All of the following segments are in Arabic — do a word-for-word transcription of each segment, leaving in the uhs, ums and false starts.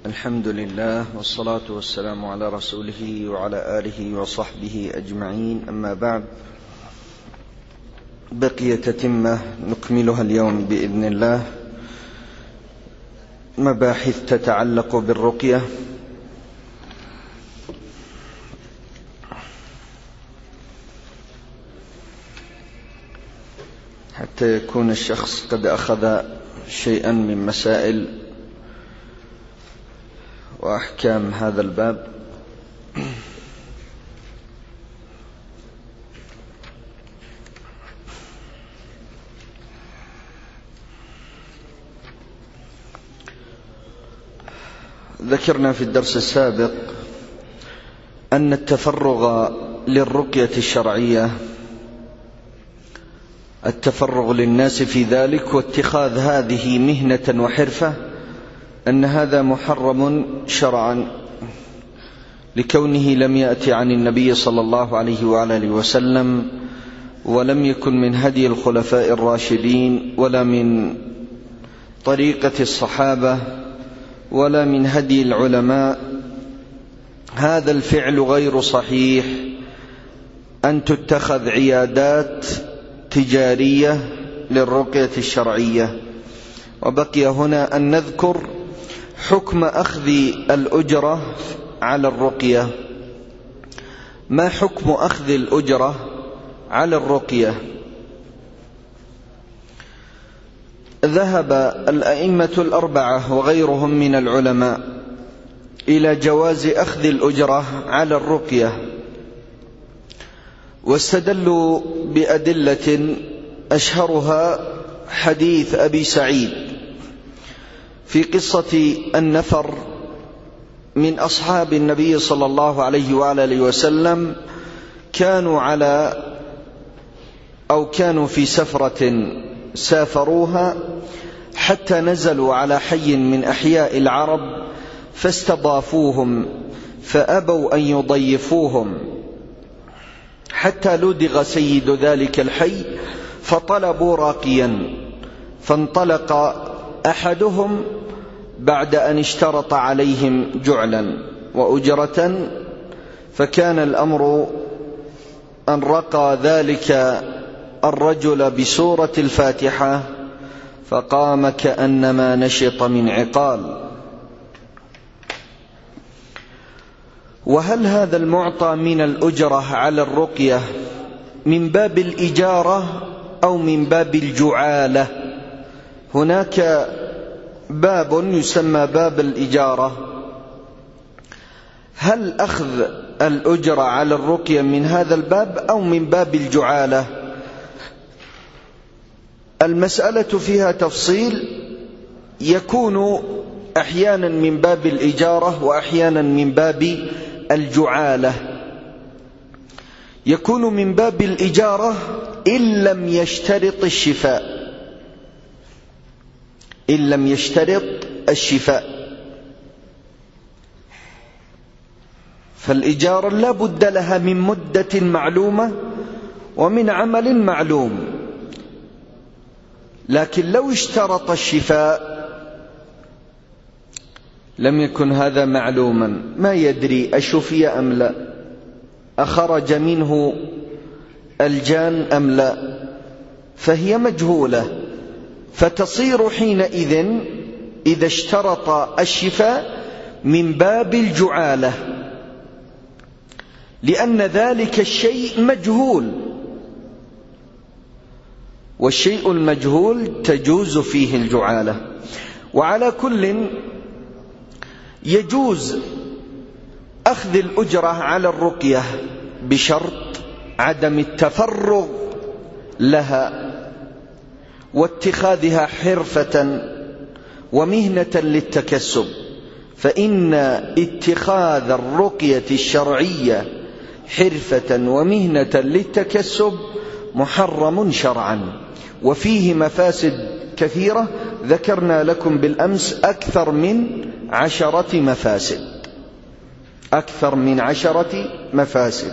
الحمد لله والصلاة والسلام على رسوله وعلى آله وصحبه أجمعين، أما بعد. بقي تتمة نكملها اليوم بإذن الله، مباحث تتعلق بالرقية. حتى يكون الشخص قد أخذ شيئا من مسائل وأحكام هذا الباب. ذكرنا في الدرس السابق أن التفرغ للرقية الشرعية، التفرغ للناس في ذلك واتخاذ هذه مهنة وحرفة، أن هذا محرم شرعا، لكونه لم يأتي عن النبي صلى الله عليه وآله وسلم، ولم يكن من هدي الخلفاء الراشدين، ولا من طريقة الصحابة، ولا من هدي العلماء. هذا الفعل غير صحيح، أن تتخذ عيادات تجارية للرقية الشرعية. وبقي هنا أن نذكر حكم أخذ الأجرة على الرقية. ما حكم أخذ الأجرة على الرقية؟ ذهب الأئمة الأربعة وغيرهم من العلماء إلى جواز أخذ الأجرة على الرقية، واستدلوا بأدلة أشهرها حديث أبي سعيد في قصة النفر من أصحاب النبي صلى الله عليه وآله وسلم، كانوا على أو كانوا في سفرة سافروها حتى نزلوا على حي من أحياء العرب، فاستضافوهم فأبوا أن يضيفوهم، حتى لدغ سيد ذلك الحي فطلبوا راقيا، فانطلق أحدهم بعد أن اشترط عليهم جعلا وأجرة، فكان الأمر أن رقى ذلك الرجل بسورة الفاتحة، فقام كأنما نشط من عقال. وهل هذا المعطى من الأجرة على الرقية من باب الإجارة أو من باب الجعالة؟ هناك باب يسمى باب الإجارة. هل أخذ الأجرة على الرقية من هذا الباب أو من باب الجعالة؟ المسألة فيها تفصيل، يكون أحيانا من باب الإجارة وأحيانا من باب الجعالة. يكون من باب الإجارة إن لم يشترط الشفاء، إن لم يشترط الشفاء. فالإجارة لا بد لها من مدة معلومة ومن عمل معلوم، لكن لو اشترط الشفاء لم يكن هذا معلوما، ما يدري أشفي أم لا، أخرج منه الجان أم لا، فهي مجهولة، فتصير حينئذ إذا اشترط الشفاء من باب الجعالة، لأن ذلك الشيء مجهول، والشيء المجهول تجوز فيه الجعالة. وعلى كل يجوز أخذ الأجرة على الرقية بشرط عدم التفرغ لها واتخاذها حرفة ومهنة للتكسب، فإن اتخاذ الرقية الشرعية حرفة ومهنة للتكسب محرم شرعا، وفيه مفاسد كثيرة ذكرنا لكم بالأمس أكثر من عشرة مفاسد، أكثر من عشرة مفاسد.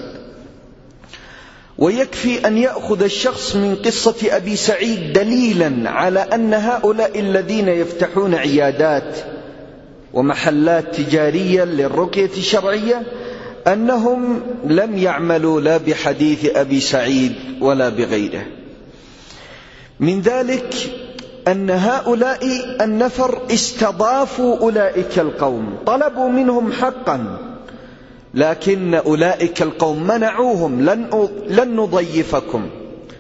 ويكفي أن يأخذ الشخص من قصة أبي سعيد دليلا على أن هؤلاء الذين يفتحون عيادات ومحلات تجارية للرقية الشرعية أنهم لم يعملوا لا بحديث أبي سعيد ولا بغيره. من ذلك أن هؤلاء النفر استضافوا أولئك القوم، طلبوا منهم حقا، لكن أولئك القوم منعوهم، لن, لن نضيفكم،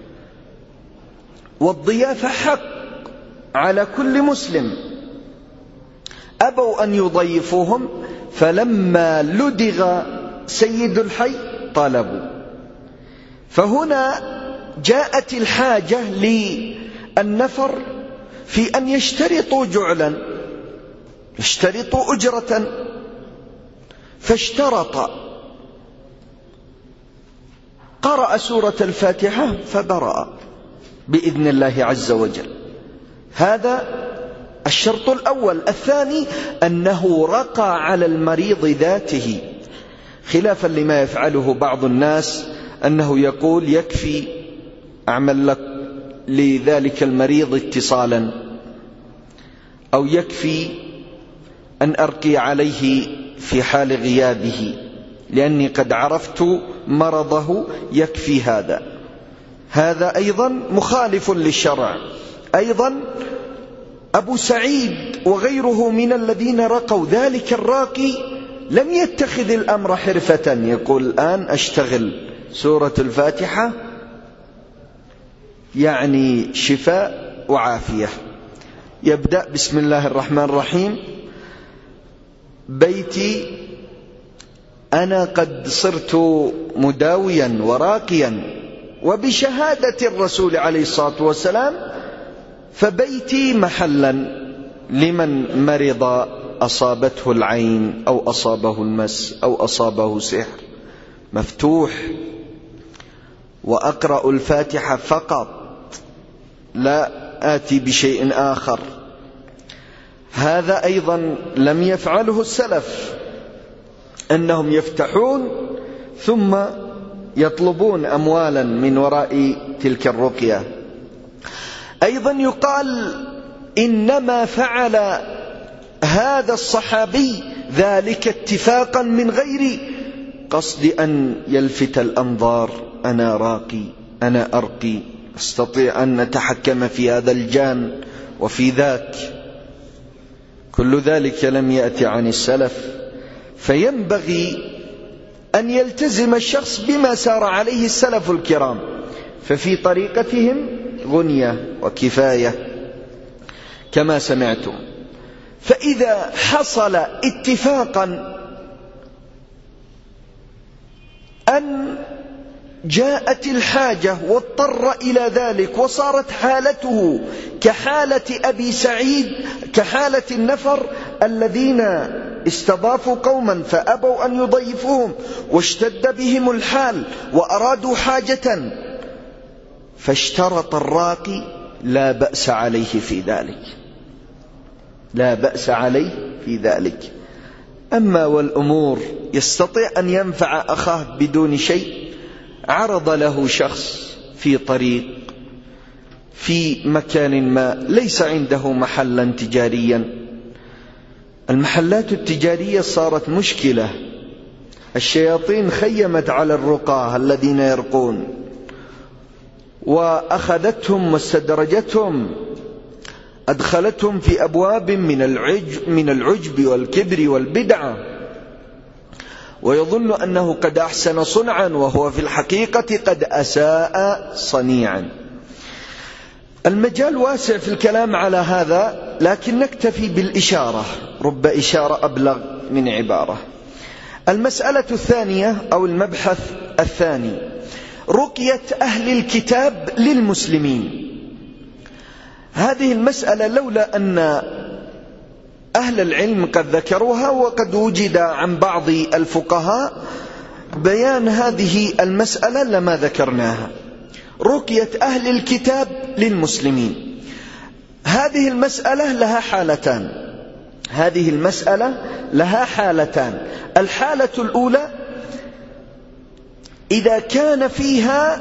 والضيافة حق على كل مسلم. أبوا أن يضيفوهم، فلما لدغ سيد الحي طلبوا. فهنا جاءت الحاجة للنفر في أن يشترطوا جعلا، يشترطوا أجرة، فاشترط، قرأ سورة الفاتحة فبرأ بإذن الله عز وجل. هذا الشرط الأول. الثاني أنه رقى على المريض ذاته، خلافا لما يفعله بعض الناس، أنه يقول يكفي أعمل لك لذلك المريض اتصالا، أو يكفي أن أرقي عليه في حال غيابه لأني قد عرفت مرضه، يكفي هذا. هذا أيضا مخالف للشرع. أيضا أبو سعيد وغيره من الذين رقوا، ذلك الراقي لم يتخذ الأمر حرفة، يقول الآن أشتغل سورة الفاتحة يعني شفاء وعافية، يبدأ بسم الله الرحمن الرحيم، بيتي أنا قد صرت مداويا وراقيا وبشهادة الرسول عليه الصلاة والسلام، فبيتي محلا لمن مرض أصابته العين أو أصابه المس أو أصابه سحر، مفتوح، وأقرأ الفاتحة فقط، لا آتي بشيء آخر. هذا أيضا لم يفعله السلف، أنهم يفتحون ثم يطلبون أموالا من وراء تلك الرقية. أيضا يقال إنما فعل هذا الصحابي ذلك اتفاقا من غير قصد أن يلفت الأنظار، أنا راقي، أنا أرقي، أستطيع أن نتحكم في هذا الجان وفي ذاك. كل ذلك لم يأتي عن السلف. فينبغي أن يلتزم الشخص بما سار عليه السلف الكرام، ففي طريقتهم غنية وكفاية كما سمعتم. فإذا حصل اتفاقا أن جاءت الحاجة واضطر إلى ذلك، وصارت حالته كحالة أبي سعيد، كحالة النفر الذين استضافوا قوما فأبوا أن يضيفوهم واشتد بهم الحال وأرادوا حاجة، فاشترط الراقي، لا بأس عليه في ذلك، لا بأس عليه في ذلك. أما والأمور يستطيع أن ينفع أخاه بدون شيء، عرض له شخص في طريق في مكان ما ليس عنده محلا تجاريا. المحلات التجارية صارت مشكلة، الشياطين خيمت على الرقاة الذين يرقون وأخذتهم واستدرجتهم، أدخلتهم في أبواب من العجب, من العجب والكبر والبدعة، ويظن أنه قد أحسن صنعا وهو في الحقيقة قد أساء صنيعا. المجال واسع في الكلام على هذا، لكن نكتفي بالإشارة، رب إشارة أبلغ من عبارة. المسألة الثانية أو المبحث الثاني، رقية أهل الكتاب للمسلمين. هذه المسألة لولا أن أهل العلم قد ذكروها، وقد وجد عن بعض الفقهاء بيان هذه المسألة لما ذكرناها. رقية أهل الكتاب للمسلمين، هذه المسألة لها حالتان، هذه المسألة لها حالتان. الحالة الأولى إذا كان فيها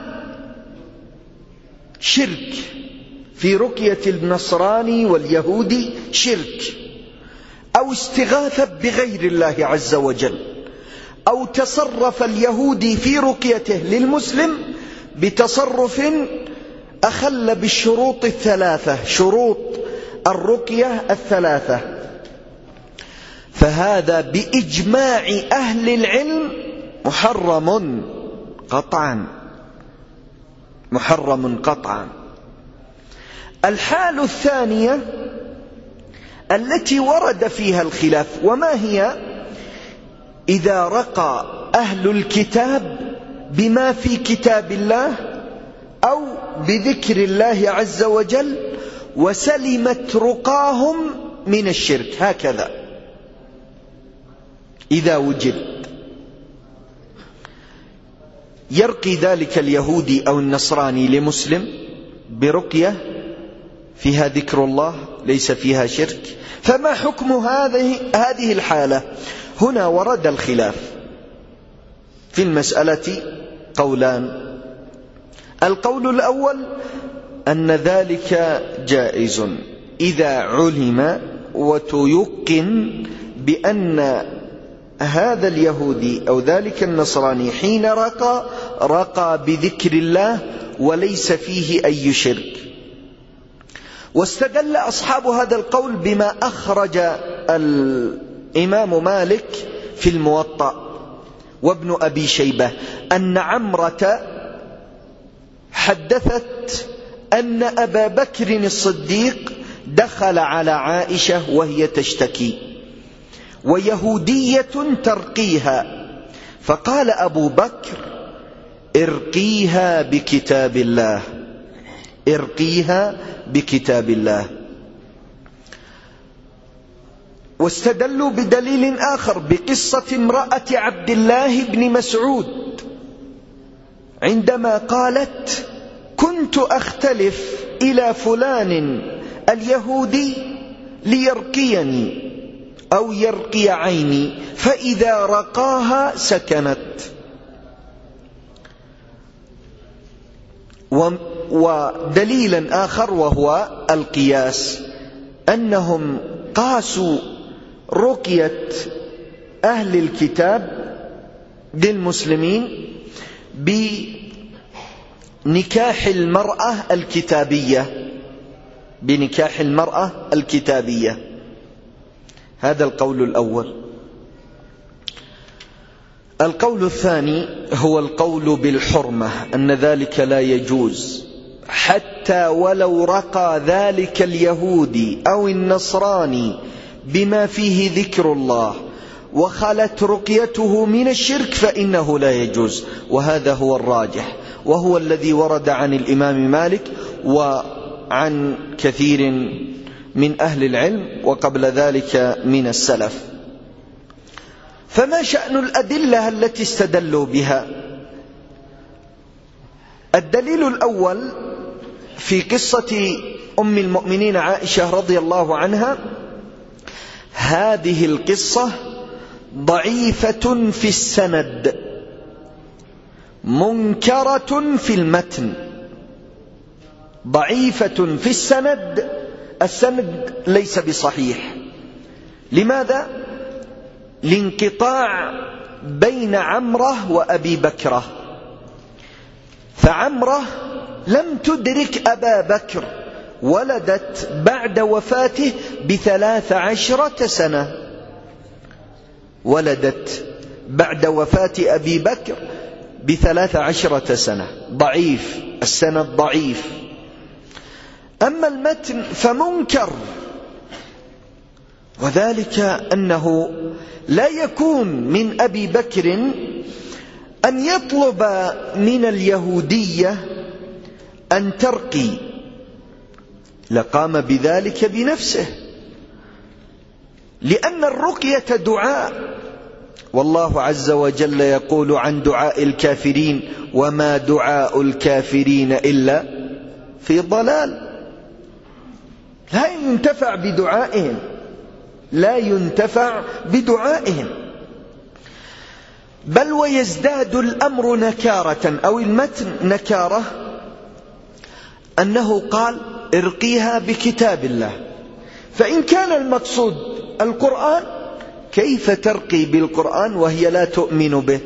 شرك، في رقية النصراني واليهودي شرك، أو استغاثة بغير الله عز وجل، أو تصرف اليهودي في رقيته للمسلم بتصرف أخل بالشروط الثلاثة، شروط الرقية الثلاثة، فهذا بإجماع أهل العلم محرم قطعا، محرم قطعا. الحال الثانية التي ورد فيها الخلاف، وما هي؟ إذا رقى أهل الكتاب بما في كتاب الله أو بذكر الله عز وجل وسلمت رقاهم من الشرك، هكذا إذا وجد يرقي ذلك اليهودي أو النصراني لمسلم برقية فيها ذكر الله ليس فيها شرك، فما حكم هذه هذه الحالة؟ هنا ورد الخلاف في المسألة قولان. القول الأول أن ذلك جائز إذا علم وتيقن بأن هذا اليهودي أو ذلك النصراني حين رقى رقى بذكر الله وليس فيه أي شرك. واستدل أصحاب هذا القول بما أخرج الإمام مالك في الموطأ وابن أبي شيبة أن عمرة حدثت أن أبا بكر الصديق دخل على عائشة وهي تشتكي ويهودية ترقيها، فقال أبو بكر: ارقيها بكتاب الله، ارقيها بكتاب الله. واستدلوا بدليل آخر بقصة امرأة عبد الله بن مسعود عندما قالت: كنت أختلف إلى فلان اليهودي ليرقيني أو يرقي عيني، فإذا رقاها سكنت. ودليلا آخر وهو القياس، أنهم قاسوا رقية أهل الكتاب للمسلمين بنكاح المرأة الكتابية، بنكاح المرأة الكتابية. هذا القول الأول. القول الثاني هو القول بالحرمة، أن ذلك لا يجوز حتى ولو رقى ذلك اليهودي أو النصراني بما فيه ذكر الله وخلت رقيته من الشرك فإنه لا يجوز، وهذا هو الراجح، وهو الذي ورد عن الإمام مالك وعن كثير من أهل العلم وقبل ذلك من السلف. فما شأن الأدلة التي استدلوا بها؟ الدليل الأول في قصة أم المؤمنين عائشة رضي الله عنها. هذه القصة ضعيفة في السند منكرة في المتن، ضعيفة في السند، السند ليس بصحيح. لماذا؟ لانقطاع بين عمرة وأبي بكرة، فعمرة لم تدرك أبا بكر، ولدت بعد وفاته بثلاث عشرة سنة، ولدت بعد وفاة أبي بكر بثلاث عشرة سنة. ضعيف السند، ضعيف. أما المتن فمنكر، وذلك أنه لا يكون من أبي بكر أن يطلب من اليهودية أن ترقي، لقام بذلك بنفسه، لأن الرقية دعاء، والله عز وجل يقول عن دعاء الكافرين: وما دعاء الكافرين إلا في ضلال. لا ينتفع بدعائهم، لا ينتفع بدعائهم، بل ويزداد الأمر نكارة أو المتن نكارة، أنه قال: ارقيها بكتاب الله. فإن كان المقصود القرآن، كيف ترقي بالقرآن وهي لا تؤمن به؟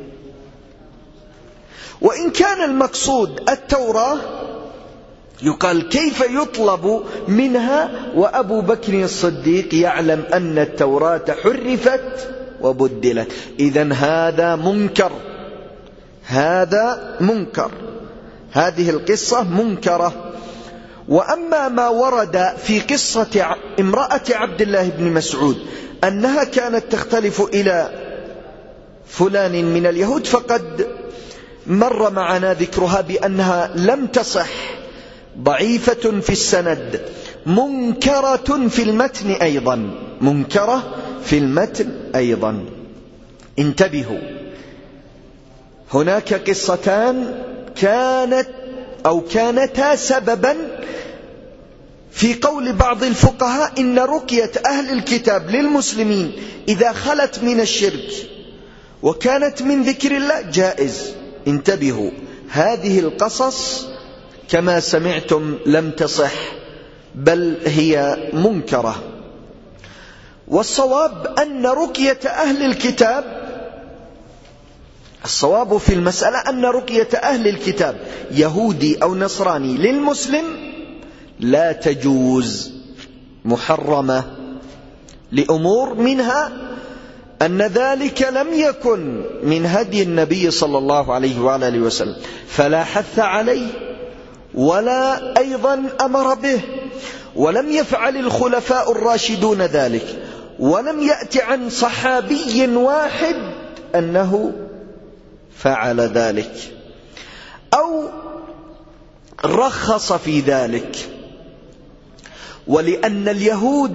وإن كان المقصود التوراة يقال كيف يطلب منها وأبو بكر الصديق يعلم أن التوراة حرفت وبدلت؟ إذن هذا منكر، هذا منكر، هذه القصة منكرة. وأما ما ورد في قصة امرأة عبد الله بن مسعود أنها كانت تختلف إلى فلان من اليهود فقد مر معنا ذكرها بأنها لم تصح، ضعيفة في السند، منكرة في المتن أيضا، منكرة في المتن أيضا. انتبهوا، هناك قصتان كانت أو كانتا سببا في قول بعض الفقهاء إن رقية أهل الكتاب للمسلمين إذا خلت من الشرك وكانت من ذكر الله جائز. انتبهوا، هذه القصص كما سمعتم لم تصح بل هي منكرة. والصواب أن رقية أهل الكتاب، الصواب في المسألة أن رقية أهل الكتاب يهودي أو نصراني للمسلم لا تجوز، محرمة، لأمور منها أن ذلك لم يكن من هدي النبي صلى الله عليه وآله وسلم فلا حث عليه ولا أيضا أمر به، ولم يفعل الخلفاء الراشدون ذلك، ولم يأتي عن صحابي واحد أنه فعل ذلك أو رخص في ذلك. ولأن اليهود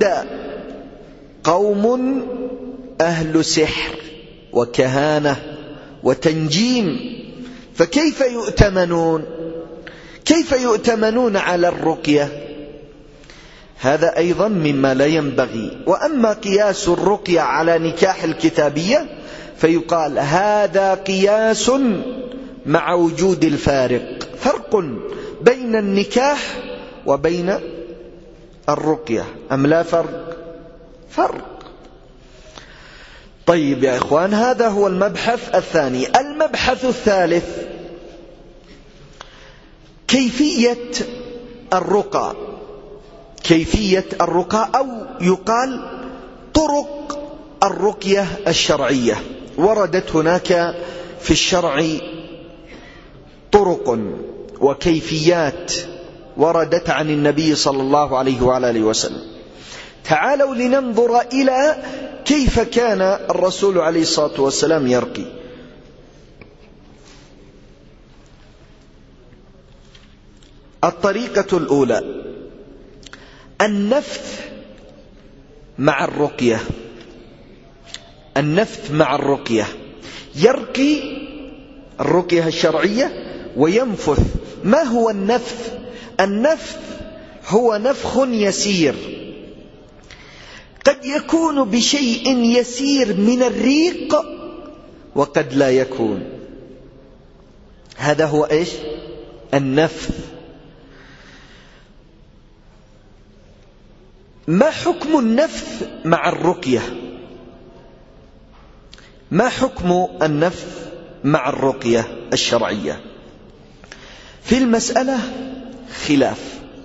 قوم أهل سحر وكهانة وتنجيم، فكيف يؤتمنون كيف يؤتمنون على الرقية؟ هذا أيضا مما لا ينبغي. وأما قياس الرقية على نكاح الكتابية فيقال هذا قياس مع وجود الفارق، فرق بين النكاح وبين الرقية أم لا فرق؟ فرق. طيب يا إخوان، هذا هو المبحث الثاني. المبحث الثالث كيفية الرقى، كيفية الرقى أو يقال طرق الرقية الشرعية. وردت هناك في الشرع طرق وكيفيات وردت عن النبي صلى الله عليه وآله وسلم. تعالوا لننظر إلى كيف كان الرسول عليه الصلاة والسلام يرقي. الطريقة الأولى النفث مع الرقية، النفث مع الرقية، يرقي الرقية الشرعية وينفث. ما هو النفث؟ النفث هو نفخ يسير، قد يكون بشيء يسير من الريق وقد لا يكون. هذا هو إيش؟ النفث. ما حكم النفث مع الرقية؟ ما حكم النفث مع الرقية الشرعية؟ في المسألة خلاف.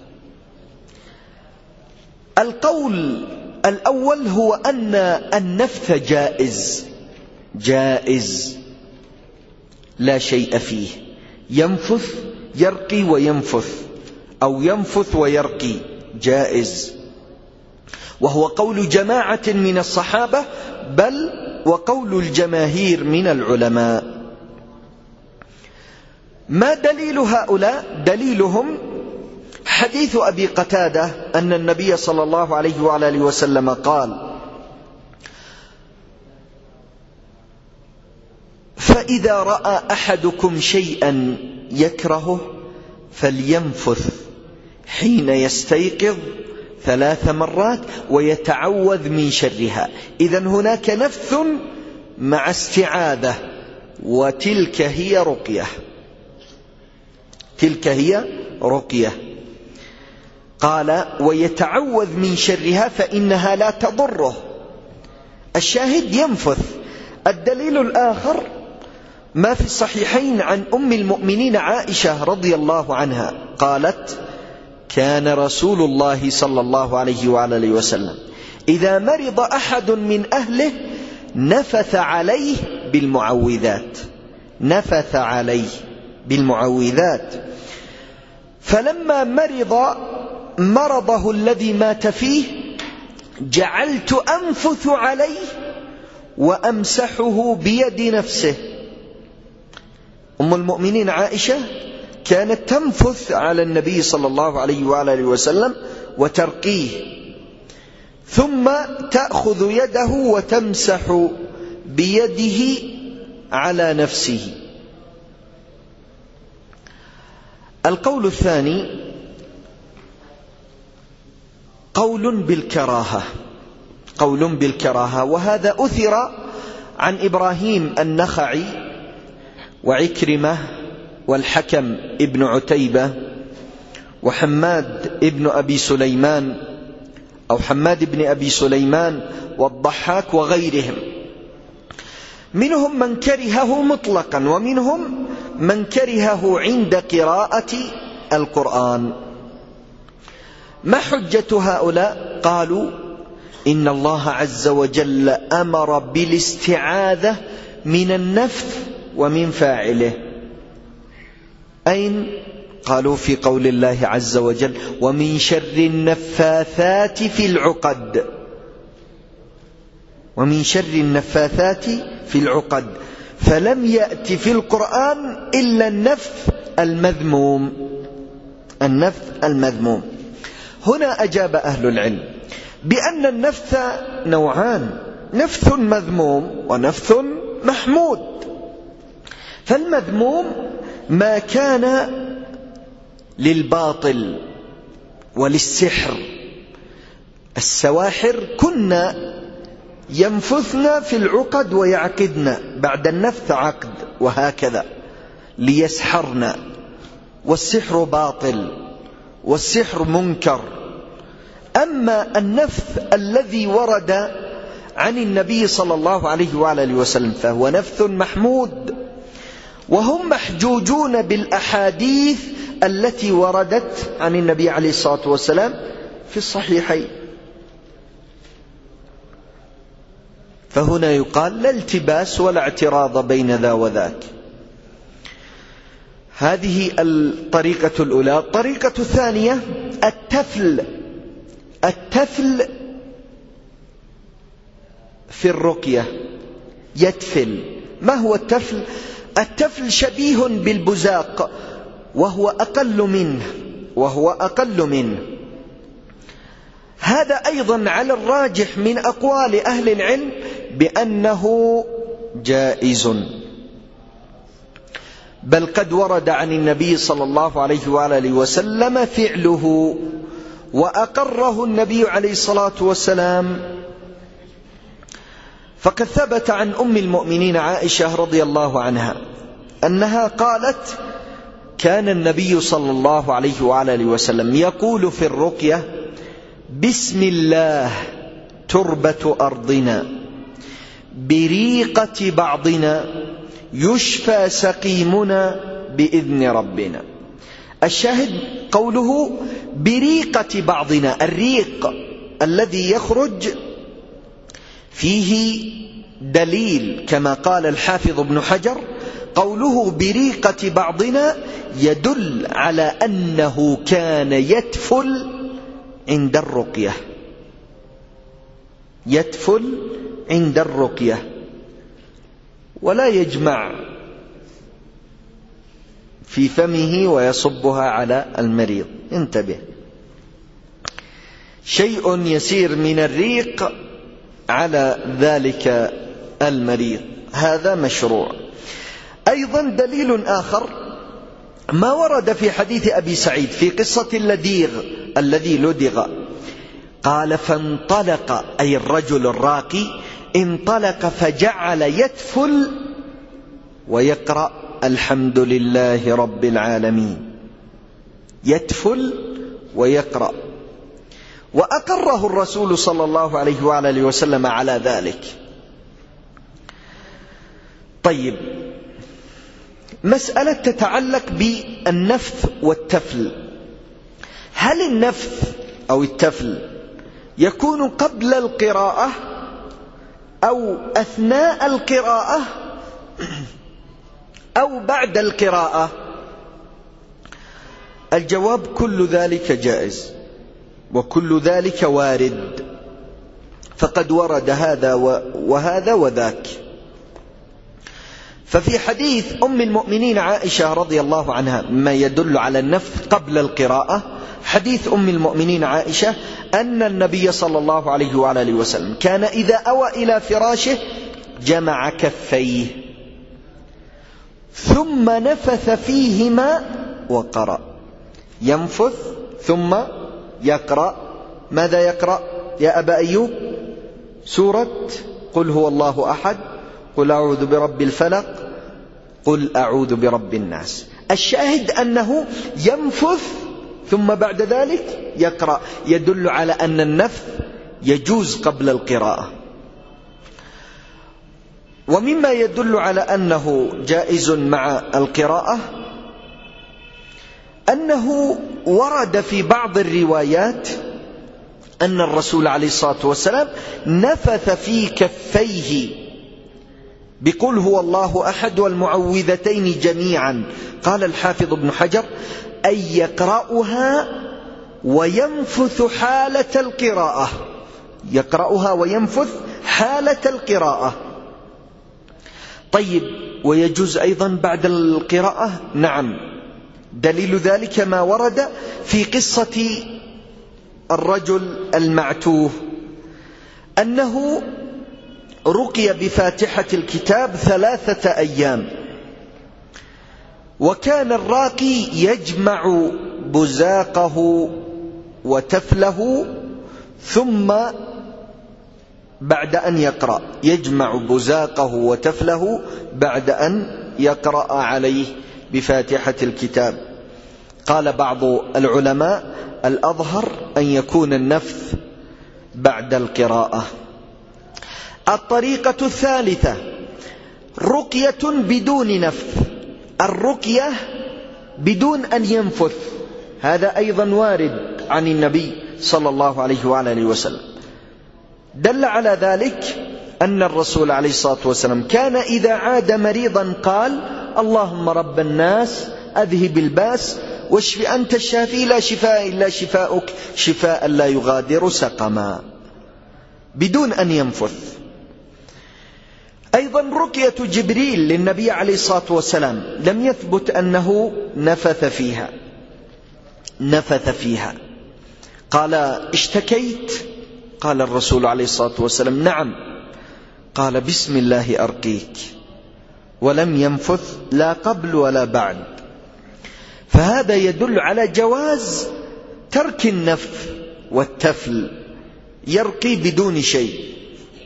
القول الأول هو أن النفث جائز، جائز لا شيء فيه، ينفث يرقي وينفث أو ينفث ويرقي، جائز، وهو قول جماعة من الصحابة بل وقول الجماهير من العلماء. ما دليل هؤلاء؟ دليلهم حديث أبي قتادة أن النبي صلى الله عليه وآله وسلم قال: فإذا رأى أحدكم شيئا يكرهه فلينفث حين يستيقظ ثلاث مرات ويتعوذ من شرها. إذن هناك نفث مع استعاذة، وتلك هي رقية، تلك هي رقية. قال: ويتعوذ من شرها فإنها لا تضره. الشاهد ينفث. الدليل الآخر ما في الصحيحين عن أم المؤمنين عائشة رضي الله عنها قالت: كان رسول الله صلى الله عليه وآله وسلم إذا مرض أحد من أهله نفث عليه بالمعوذات، نفث عليه بالمعوذات، فلما مرض مرضه الذي مات فيه جعلت أنفث عليه وأمسحه بيد نفسه. أم المؤمنين عائشة كانت تنفث على النبي صلى الله عليه وآله وسلم وترقيه، ثم تأخذ يده وتمسح بيده على نفسه. القول الثاني قول بالكراهة، قول بالكراهة، وهذا أثر عن إبراهيم النخعي وعكرمة والحكم ابن عتيبة وحماد ابن أبي سليمان أو حماد ابن أبي سليمان والضحاك وغيرهم. منهم من كرهه مطلقا ومنهم من كرهه عند قراءة القرآن. ما حجة هؤلاء؟ قالوا: إن الله عز وجل أمر بالاستعاذة من النفث ومن فاعله. أين؟ قالوا: في قول الله عز وجل: ومن شر النفاثات في العقد، ومن شر النفاثات في العقد، فلم يأتي في القرآن إلا النفث المذموم، النفث المذموم. هنا أجاب أهل العلم بأن النفث نوعان: نفث مذموم ونفث محمود. فالمذموم ما كان للباطل وللسحر. السواحر كنا ينفثن في العقد ويعقدن بعد النفث عقد وهكذا ليسحرن، والسحر باطل والسحر منكر. أما النفث الذي ورد عن النبي صلى الله عليه وآله وسلم فهو نفث محمود، وهم محجوجون بالأحاديث التي وردت عن النبي عليه الصلاة والسلام في الصحيحين. فهنا يقال لا التباس ولا اعتراض بين ذا وذاك. هذه الطريقة الأولى. الطريقة الثانية التفل. التفل في الرقية، يتفل. ما هو التفل؟ التفل شبيه بالبزاق وهو أقل منه، وهو أقل منه. هذا أيضا على الراجح من أقوال أهل العلم بأنه جائز، بل قد ورد عن النبي صلى الله عليه وآله وسلم فعله وأقره النبي عليه الصلاة والسلام. فقد ثبت عن أم المؤمنين عائشة رضي الله عنها أنها قالت: كان النبي صلى الله عليه وآله وسلم يقول في الرقية: بسم الله تربة أرضنا بريقة بعضنا يشفى سقيمنا بإذن ربنا. الشاهد قوله بريقة بعضنا، الريق الذي يخرج فيه دليل كما قال الحافظ ابن حجر، قوله بريقة بعضنا يدل على أنه كان يتفل عند الرقية، يتفل عند الرقية ولا يجمع في فمه ويصبها على المريض. انتبه، شيء يسير من الريق على ذلك المريض، هذا مشروع. أيضا دليل آخر ما ورد في حديث أبي سعيد في قصة اللديغ الذي لدغ، قال: فانطلق، أي الرجل الراقي انطلق فجعل يتفل ويقرأ الحمد لله رب العالمين، يتفل ويقرأ، وأقره الرسول صلى الله عليه وآله وسلم على ذلك. طيب، مسألة تتعلق بالنفث والتفل. هل النفث أو التفل يكون قبل القراءة أو أثناء القراءة أو بعد القراءة؟ الجواب: كل ذلك جائز وكل ذلك وارد، فقد ورد هذا وهذا وذاك. ففي حديث أم المؤمنين عائشة رضي الله عنها ما يدل على النفث قبل القراءة، حديث أم المؤمنين عائشة أن النبي صلى الله عليه وآله وسلم كان إذا أوى إلى فراشه جمع كفيه ثم نفث فيهما وقرأ. ينفث ثم يقرأ. ماذا يقرأ يا أبا أيوب؟ سورة قل هو الله أحد، قل أعوذ برب الفلق، قل أعوذ برب الناس. الشاهد أنه ينفث ثم بعد ذلك يقرأ، يدل على أن النفث يجوز قبل القراءة. ومما يدل على أنه جائز مع القراءة أنه ورد في بعض الروايات أن الرسول عليه الصلاة والسلام نفث في كفيه بقول هو الله أحد والمعوذتين جميعا. قال الحافظ ابن حجر: أي يقرأها وينفث حالة القراءة، يقرأها وينفث حالة القراءة. طيب، ويجوز أيضا بعد القراءة؟ نعم، دليل ذلك ما ورد في قصة الرجل المعتوه أنه رقي بفاتحة الكتاب ثلاثة أيام، وكان الراقي يجمع بزاقه وتفله ثم بعد أن يقرأ، يجمع بزاقه وتفله بعد أن يقرأ عليه بفاتحة الكتاب. قال بعض العلماء: الأظهر أن يكون النفث بعد القراءة. الطريقة الثالثة رقية بدون نفث، الرقية بدون أن ينفث، هذا أيضا وارد عن النبي صلى الله عليه وآله وسلم. دل على ذلك أن الرسول عليه الصلاة والسلام كان إذا عاد مريضا قال: اللهم رب الناس أذهب الباس واشف أنت الشافي لا شفاء إلا شفاؤك شفاء لا يغادر سقما، بدون أن ينفث. أيضا رقية جبريل للنبي عليه الصلاة والسلام لم يثبت أنه نفث فيها نفث فيها قال: اشتكيت؟ قال الرسول عليه الصلاة والسلام: نعم. قال: بسم الله أرقيك، ولم ينفث لا قبل ولا بعد. فهذا يدل على جواز ترك النفث والتفل، يرقي بدون شيء.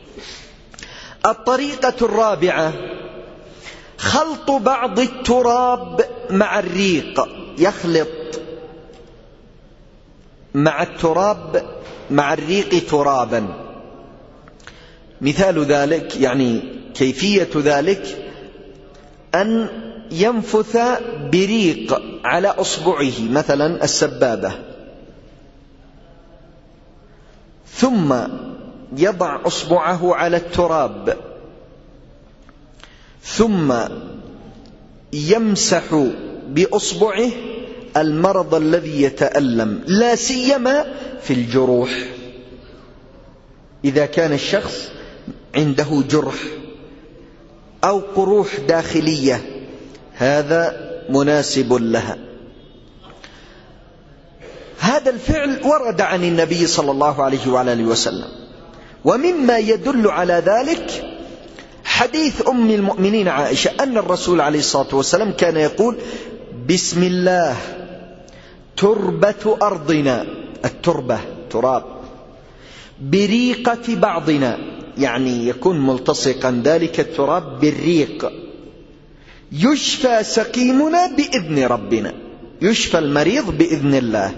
الطريقة الرابعة خلط بعض التراب مع الريق، يخلط مع التراب مع الريق ترابا. مثال ذلك، يعني كيفية ذلك، أن ينفث بريق على أصبعه مثلا السبابة، ثم يضع أصبعه على التراب، ثم يمسح بأصبعه المرض الذي يتألم، لا سيما في الجروح. إذا كان الشخص عنده جرح أو قروح داخلية هذا مناسب لها. هذا الفعل ورد عن النبي صلى الله عليه وآله وسلم. ومما يدل على ذلك حديث أم المؤمنين عائشة أن الرسول عليه الصلاة والسلام كان يقول: بسم الله تربة أرضنا، التربة تراب، بريقة بعضنا، يعني يكون ملتصقا ذلك التراب بالريق، يشفى سقيمنا بإذن ربنا، يشفى المريض بإذن الله.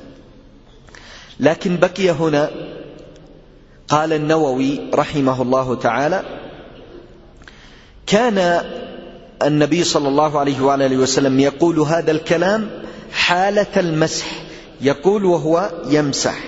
لكن بقي هنا، قال النووي رحمه الله تعالى: كان النبي صلى الله عليه وآله وسلم يقول هذا الكلام حالة المسح، يقول وهو يمسح،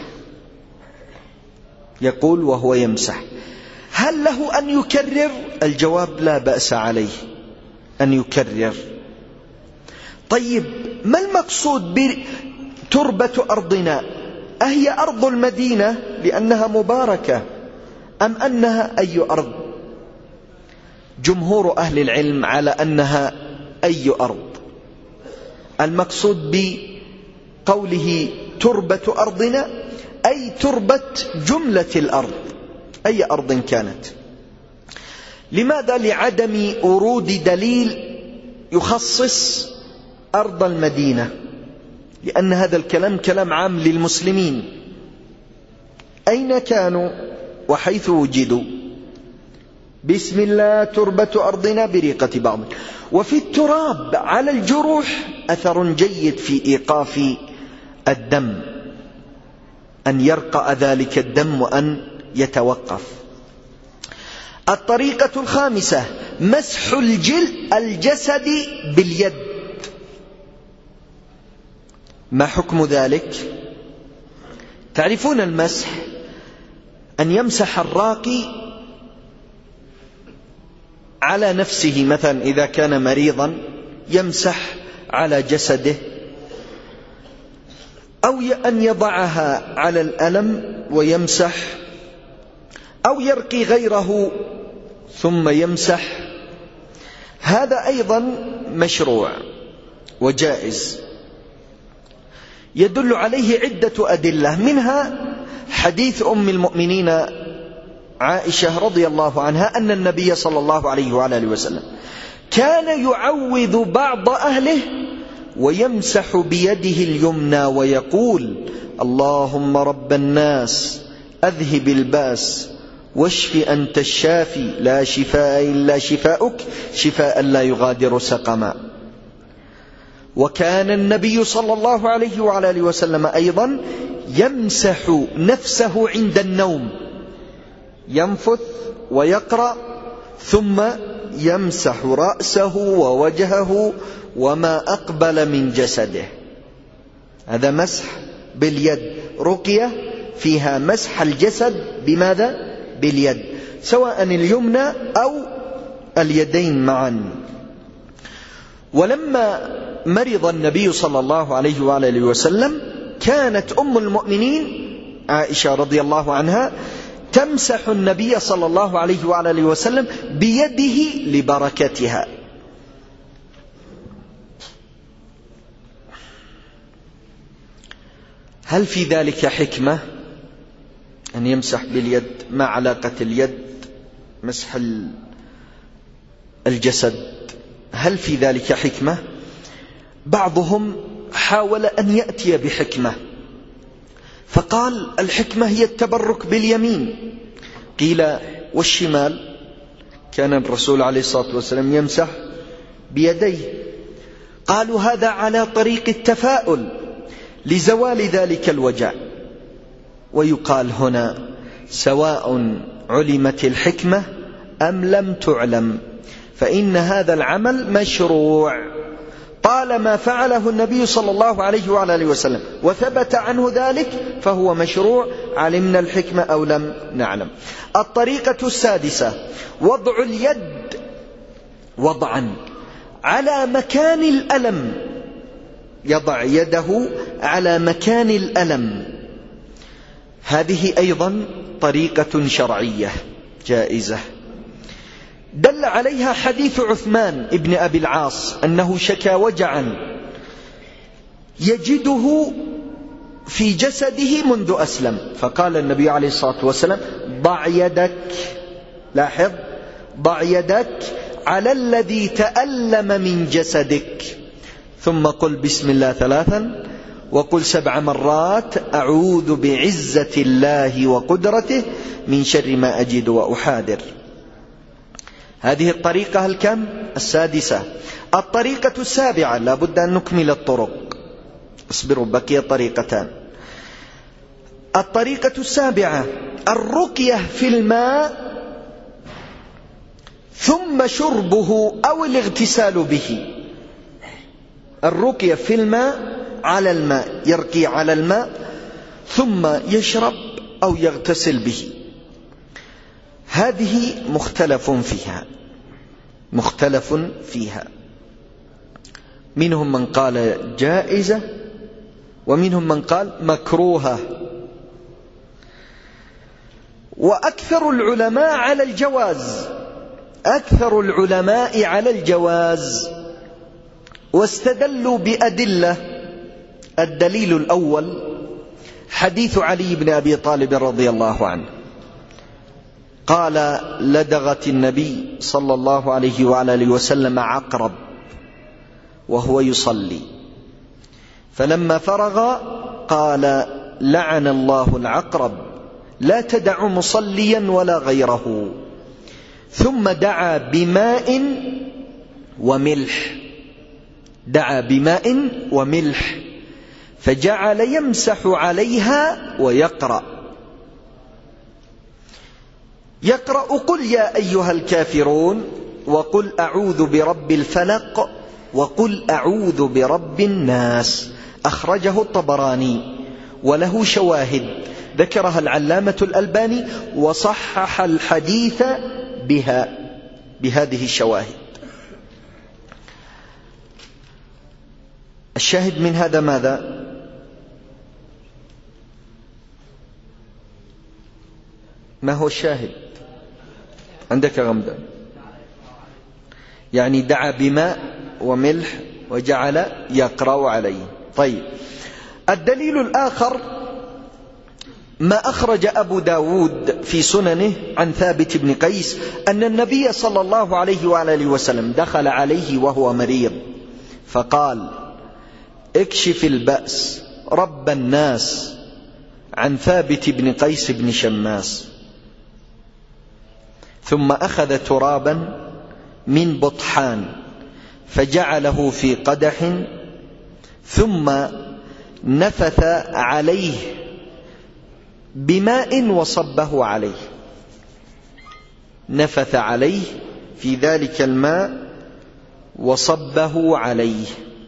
يقول وهو يمسح. هل له أن يكرر؟ الجواب لا بأس عليه أن يكرر. طيب ما المقصود بتربة أرضنا؟ أهي أرض المدينة لأنها مباركة أم أنها أي أرض؟ جمهور أهل العلم على أنها أي أرض. المقصود بقوله تربة أرضنا أي تربة جملة الأرض، أي أرض كانت. لماذا؟ لعدم ورود دليل يخصص أرض المدينة، لأن هذا الكلام كلام عام للمسلمين أين كانوا وحيث وجدوا. بسم الله تربة أرضنا بريقة بعض. وفي التراب على الجروح أثر جيد في إيقاف الدم، أن يرقى ذلك الدم وأن يتوقف. الطريقة الخامسة مسح الجلد الجسد باليد. ما حكم ذلك؟ تعرفون المسح أن يمسح الراقي على نفسه، مثلا إذا كان مريضا يمسح على جسده، أو أن يضعها على الألم ويمسح، أو يرقي غيره ثم يمسح. هذا أيضا مشروع وجائز، يدل عليه عدة أدلة، منها حديث أم المؤمنين عائشة رضي الله عنها أن النبي صلى الله عليه وآله وسلم كان يعوذ بعض أهله ويمسح بيده اليمنى ويقول اللهم رب الناس أذهب الباس واشف أنت الشافي لا شفاء إلا شفاؤك شفاء لا يغادر سقما. وكان النبي صلى الله عليه وآله وسلم أيضا يمسح نفسه عند النوم، ينفث ويقرأ ثم يمسح رأسه ووجهه وما أقبل من جسده. هذا مسح باليد، رقية فيها مسح الجسد بماذا؟ باليد، سواء اليمنى أو اليدين معا. ولما مرض النبي صلى الله عليه وآله وسلم كانت أم المؤمنين عائشة رضي الله عنها تمسح النبي صلى الله عليه وآله وسلم بيده لبركتها. هل في ذلك حكمة أن يمسح باليد؟ ما علاقة اليد مسح الجسد؟ هل في ذلك حكمة؟ بعضهم حاول أن يأتي بحكمة فقال الحكمة هي التبرك باليمين، قيل والشمال؟ كان الرسول عليه الصلاة والسلام يمسح بيديه. قالوا هذا على طريق التفاؤل لزوال ذلك الوجع. ويقال هنا سواء علمت الحكمة أم لم تعلم فإن هذا العمل مشروع طالما فعله النبي صلى الله عليه وآله وسلم وثبت عنه ذلك فهو مشروع، علمنا الحكمة أو لم نعلم. الطريقة السادسة وضع اليد وضعا على مكان الألم، يضع يده على مكان الألم. هذه أيضا طريقة شرعية جائزة، دل عليها حديث عثمان ابن أبي العاص أنه شكى وجعا يجده في جسده منذ أسلم، فقال النبي عليه الصلاة والسلام ضع يدك، لاحظ، ضع يدك على الذي تألم من جسدك ثم قل بسم الله ثلاثا وقل سبع مرات أعوذ بعزة الله وقدرته من شر ما أجد وأحاذر. هذه الطريقة الكم؟ السادسة. الطريقة السابعة، لا بد أن نكمل الطرق، اصبروا بقي طريقتان. الطريقة السابعة الرقية في الماء ثم شربه أو الاغتسال به. الرقية في الماء على الماء، يرقي على الماء ثم يشرب أو يغتسل به. هذه مختلف فيها، مختلف فيها. منهم من قال جائزة ومنهم من قال مكروهة، وأكثر العلماء على الجواز، أكثر العلماء على الجواز، واستدلوا بأدلة. الدليل الأول حديث علي بن أبي طالب رضي الله عنه قال: لدغت النبي صلى الله عليه وعلى آله وسلم عقرب وهو يصلي، فلما فرغ قال: لعن الله العقرب، لا تدع مصليا ولا غيره. ثم دعا بماء وملح، دعا بماء وملح، فجعل يمسح عليها ويقرأ، يقرأ: قل يا أيها الكافرون، وقل أعوذ برب الفلق، وقل أعوذ برب الناس. أخرجه الطبراني وله شواهد ذكرها العلامة الألباني، وصحح الحديث بها بهذه الشواهد. الشاهد من هذا ماذا؟ ما هو الشاهد عندك غمدا؟ يعني دعا بماء وملح وجعل يقرأ عليه. طيب، الدليل الآخر ما أخرج أبو داود في سننه عن ثابت بن قيس أن النبي صلى الله عليه وآله وسلم دخل عليه وهو مريض فقال: اكشف البأس رب الناس عن ثابت بن قيس بن شماس. ثم أخذ ترابا من بطحان فجعله في قدح، ثم نفث عليه بماء وصبه عليه، نفث عليه في ذلك الماء وصبه عليه.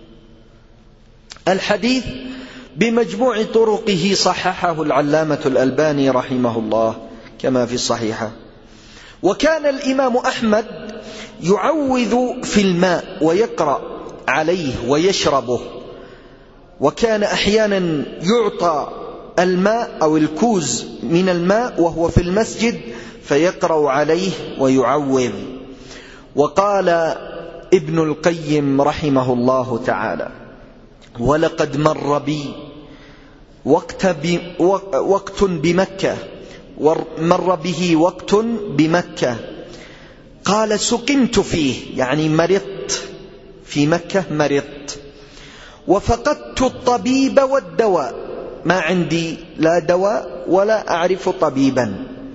الحديث بمجموع طرقه صححه العلامة الألباني رحمه الله كما في الصحيحة. وكان الإمام أحمد يعوذ في الماء ويقرأ عليه ويشربه، وكان أحيانا يعطى الماء أو الكوز من الماء وهو في المسجد فيقرأ عليه ويعوذ. وقال ابن القيم رحمه الله تعالى: ولقد مر بي وقت, وقت بمكة مر به وقت بمكة قال: سقمت فيه، يعني مرضت في مكة، مرضت وفقدت الطبيب والدواء، ما عندي لا دواء ولا أعرف طبيبا،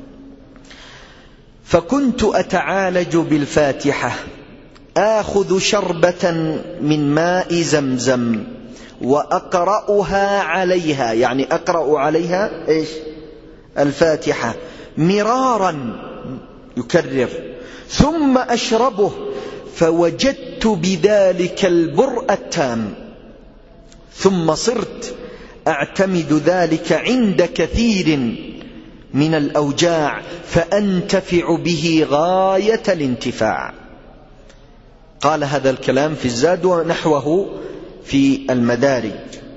فكنت أتعالج بالفاتحة، آخذ شربة من ماء زمزم وأقرأها عليها، يعني أقرأ عليها إيش؟ الفاتحة مرارا، يكرر، ثم أشربه، فوجدت بذلك البرء التام، ثم صرت أعتمد ذلك عند كثير من الأوجاع فأنتفع به غاية الانتفاع. قال هذا الكلام في الزاد ونحوه في المدارج.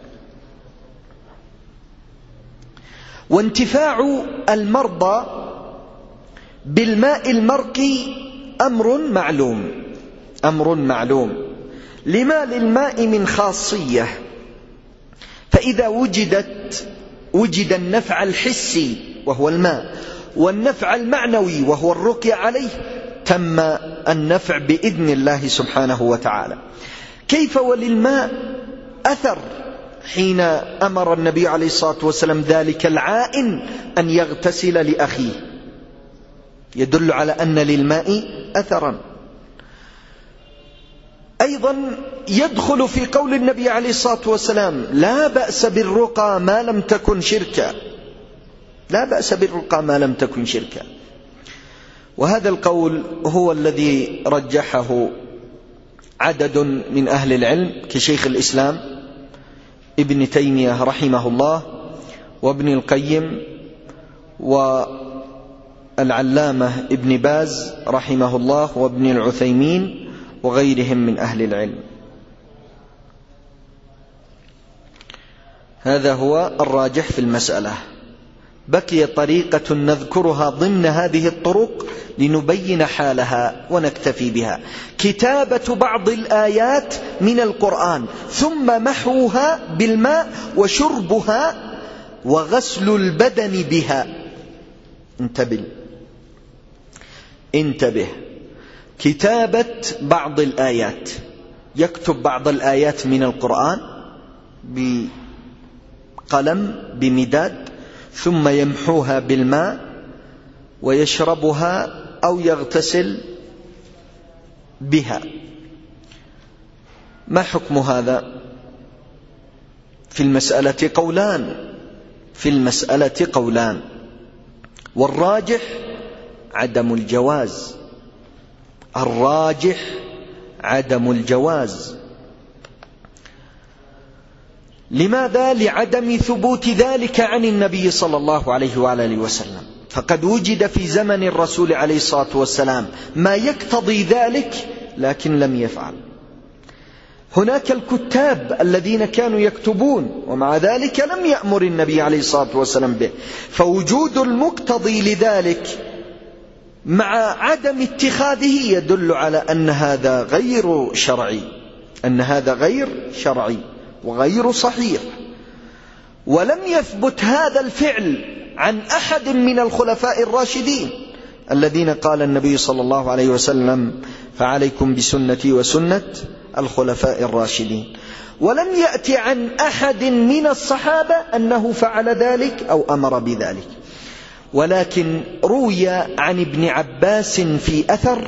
وانتفاع المرضى بالماء المرقي أمر معلوم، أمر معلوم لما للماء من خاصية، فإذا وجدت وجد النفع الحسي وهو الماء، والنفع المعنوي وهو الرقية عليه، تم النفع بإذن الله سبحانه وتعالى. كيف وللماء أثر حين أمر النبي عليه الصلاة والسلام ذلك العائن أن يغتسل لأخيه، يدل على أن للماء أثرا. أيضا يدخل في قول النبي عليه الصلاة والسلام: لا بأس بالرقى ما لم تكن شركا، لا بأس بالرقى ما لم تكن شركا. وهذا القول هو الذي رجحه عدد من أهل العلم كشيخ الإسلام ابن تيمية رحمه الله، وابن القيم، والعلامة ابن باز رحمه الله، وابن العثيمين، وغيرهم من أهل العلم. هذا هو الراجح في المسألة. بقي طريقة نذكرها ضمن هذه الطرق لنبين حالها ونكتفي بها: كتابة بعض الآيات من القرآن ثم محوها بالماء وشربها وغسل البدن بها. انتبه انتبه كتابة بعض الآيات، يكتب بعض الآيات من القرآن بقلم بمداد ثم يمحوها بالماء ويشربها أو يغتسل بها. ما حكم هذا؟ في المسألة قولان في المسألة قولان والراجح عدم الجواز الراجح عدم الجواز. لماذا؟ لعدم ثبوت ذلك عن النبي صلى الله عليه وآله وسلم، فقد وجد في زمن الرسول عليه الصلاة والسلام ما يقتضي ذلك لكن لم يفعل. هناك الكتاب الذين كانوا يكتبون ومع ذلك لم يأمر النبي عليه الصلاة والسلام به، فوجود المقتضي لذلك مع عدم اتخاذه يدل على أن هذا غير شرعي أن هذا غير شرعي وغير صحيح. ولم يثبت هذا الفعل عن أحد من الخلفاء الراشدين الذين قال النبي صلى الله عليه وسلم: فعليكم بسنتي وسنة الخلفاء الراشدين. ولم يأتي عن أحد من الصحابة أنه فعل ذلك أو أمر بذلك. ولكن روي عن ابن عباس في أثر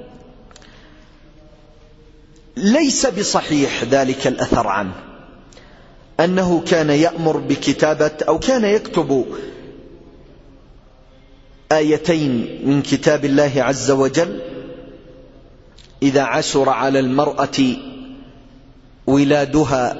ليس بصحيح ذلك الأثر عنه، أنه كان يأمر بكتابة أو كان يكتب آيتين من كتاب الله عز وجل إذا عسر على المرأة ولادها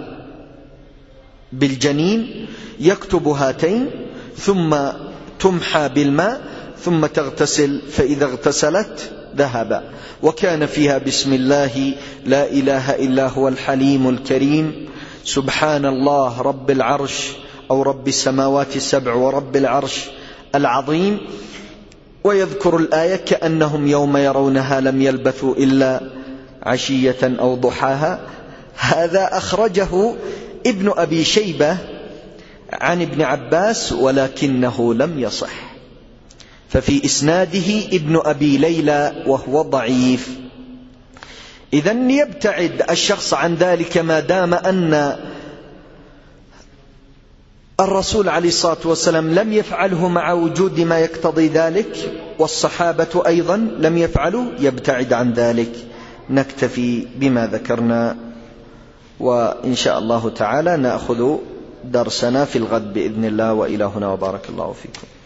بالجنين، يكتب هاتين ثم تمحى بالماء ثم تغتسل، فإذا اغتسلت ذهب. وكان فيها: بسم الله لا إله إلا هو الحليم الكريم، سبحان الله رب العرش أو رب السماوات السبع ورب العرش العظيم. ويذكر الآية: كأنهم يوم يرونها لم يلبثوا إلا عشية أو ضحاها. هذا أخرجه ابن أبي شيبة عن ابن عباس ولكنه لم يصح، ففي إسناده ابن أبي ليلى وهو ضعيف. إذن يبتعد الشخص عن ذلك ما دام أن الرسول عليه الصلاة والسلام لم يفعله مع وجود ما يقتضي ذلك، والصحابة أيضا لم يفعلوا، يبتعد عن ذلك. نكتفي بما ذكرنا، وإن شاء الله تعالى نأخذ درسنا في الغد بإذن الله. وإلى هنا، وبارك الله فيكم.